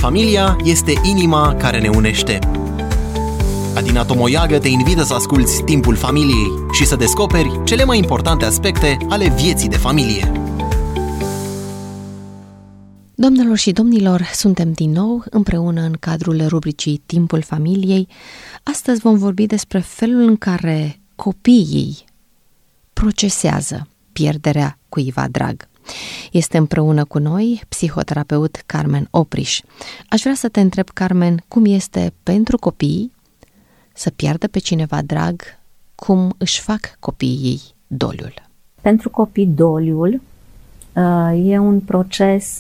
Familia este inima care ne unește. Adina Tomoiagă te invită să asculți Timpul Familiei și să descoperi cele mai importante aspecte ale vieții de familie. Doamnelor și domnilor, suntem din nou împreună în cadrul rubricii Timpul Familiei. Astăzi vom vorbi despre felul în care copiii procesează pierderea cuiva drag. Este împreună cu noi psihoterapeut Carmen Opriș. Aș vrea să te întreb, Carmen, cum este pentru copii să piardă pe cineva drag, cum își fac copiii doliul? Pentru copii doliul e un proces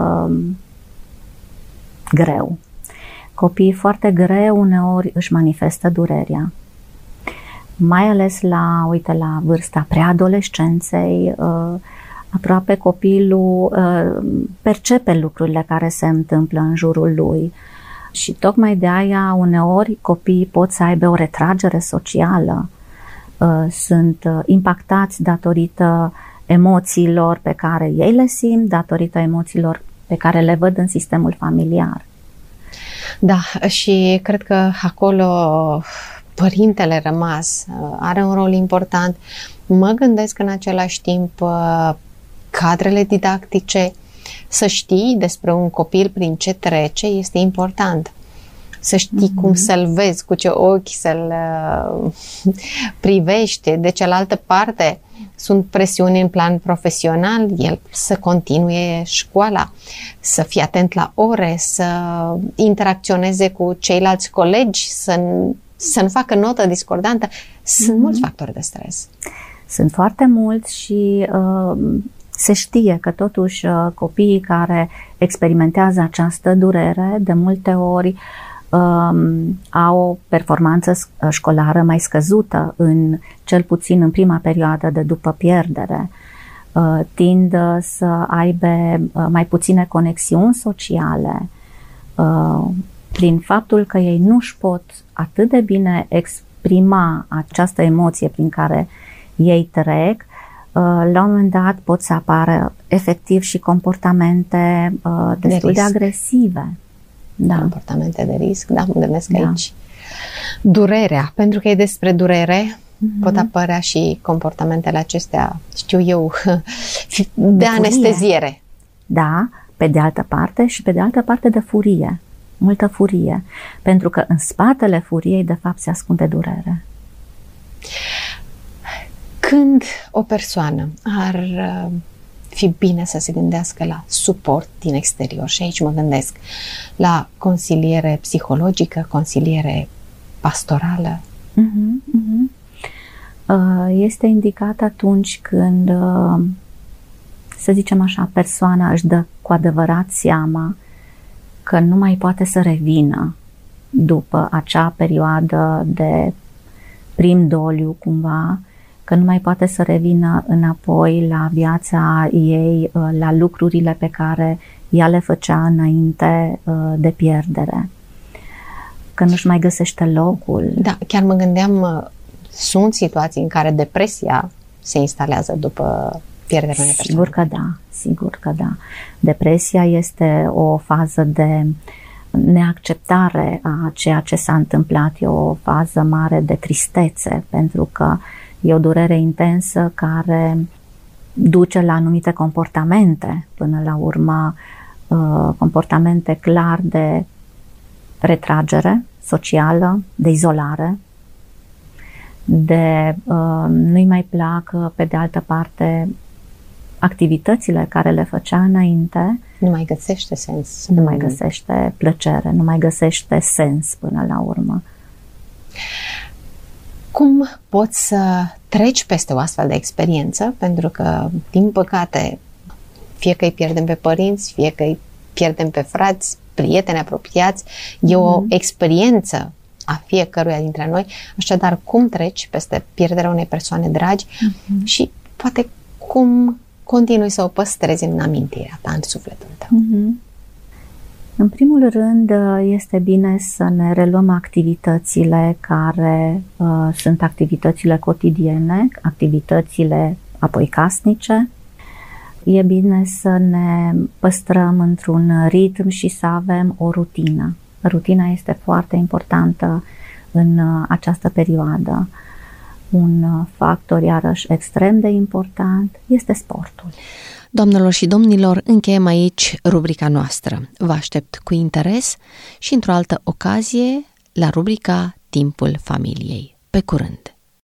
greu. Copiii foarte greu uneori își manifestă durerea. Mai ales la vârsta preadolescenței, aproape copilul percepe lucrurile care se întâmplă în jurul lui și tocmai de aia uneori copiii pot să aibă o retragere socială, sunt impactați datorită emoțiilor pe care ei le simt, datorită emoțiilor pe care le văd în sistemul familiar. Da, și cred că acolo părintele rămas are un rol important. Mă gândesc în același timp cadrele didactice, să știi despre un copil prin ce trece este important. Să știi cum să-l vezi, cu ce ochi să-l privești. De cealaltă parte, sunt presiuni în plan profesional, el să continue școala, să fie atent la ore, să interacționeze cu ceilalți colegi, să nu facă notă discordantă. Sunt mulți factori de stres. Sunt foarte mulți și se știe că totuși copiii care experimentează această durere de multe ori au o performanță școlară mai scăzută, cel puțin în prima perioadă de după pierdere. Tind să aibă mai puține conexiuni sociale prin faptul că ei nu își pot atât de bine exprima această emoție prin care ei trec. La un moment dat pot să apară efectiv și comportamente destul de agresive. Da. Comportamente de risc, da, mă gândesc aici. Durerea, pentru că e despre durere, pot apărea și comportamentele acestea, știu eu, de anesteziere. Da, pe de altă parte și pe de altă parte de furie, multă furie, pentru că în spatele furiei de fapt se ascunde durere. Când o persoană ar fi bine să se gândească la suport din exterior, și aici mă gândesc la consiliere psihologică, consiliere pastorală? Este indicat atunci când, să zicem așa, persoana își dă cu adevărat seama că nu mai poate să revină după acea perioadă de prim doliu cumva, că nu mai poate să revină înapoi la viața ei, la lucrurile pe care ea le făcea înainte de pierdere, că nu-și mai găsește locul. Da, chiar mă gândeam, sunt situații în care depresia se instalează după pierderea unei persoane. Sigur că da. Depresia este o fază de neacceptare a ceea ce s-a întâmplat, e o fază mare de tristețe, pentru că e o durere intensă care duce la anumite comportamente, până la urmă comportamente clar de retragere socială, de izolare, de nu-i mai plac, pe de altă parte, activitățile care le făcea înainte. Nu mai găsește sens. Nu mai găsește plăcere, nu mai găsește sens până la urmă. Cum poți să treci peste o astfel de experiență? Pentru că, din păcate, fie că îi pierdem pe părinți, fie că îi pierdem pe frați, prieteni apropiați, e o experiență a fiecăruia dintre noi. Așadar, cum treci peste pierderea unei persoane dragi și poate cum continui să o păstrezi în amintirea ta, în sufletul tău? În primul rând, este bine să ne reluăm activitățile care sunt activitățile cotidiene, activitățile apoi casnice, e bine să ne păstrăm într-un ritm și să avem o rutină. Rutina este foarte importantă în această perioadă. Un factor, iarăși, extrem de important este sportul. Doamnelor și domnilor, încheiem aici rubrica noastră. Vă aștept cu interes și într-o altă ocazie la rubrica Timpul Familiei. Pe curând!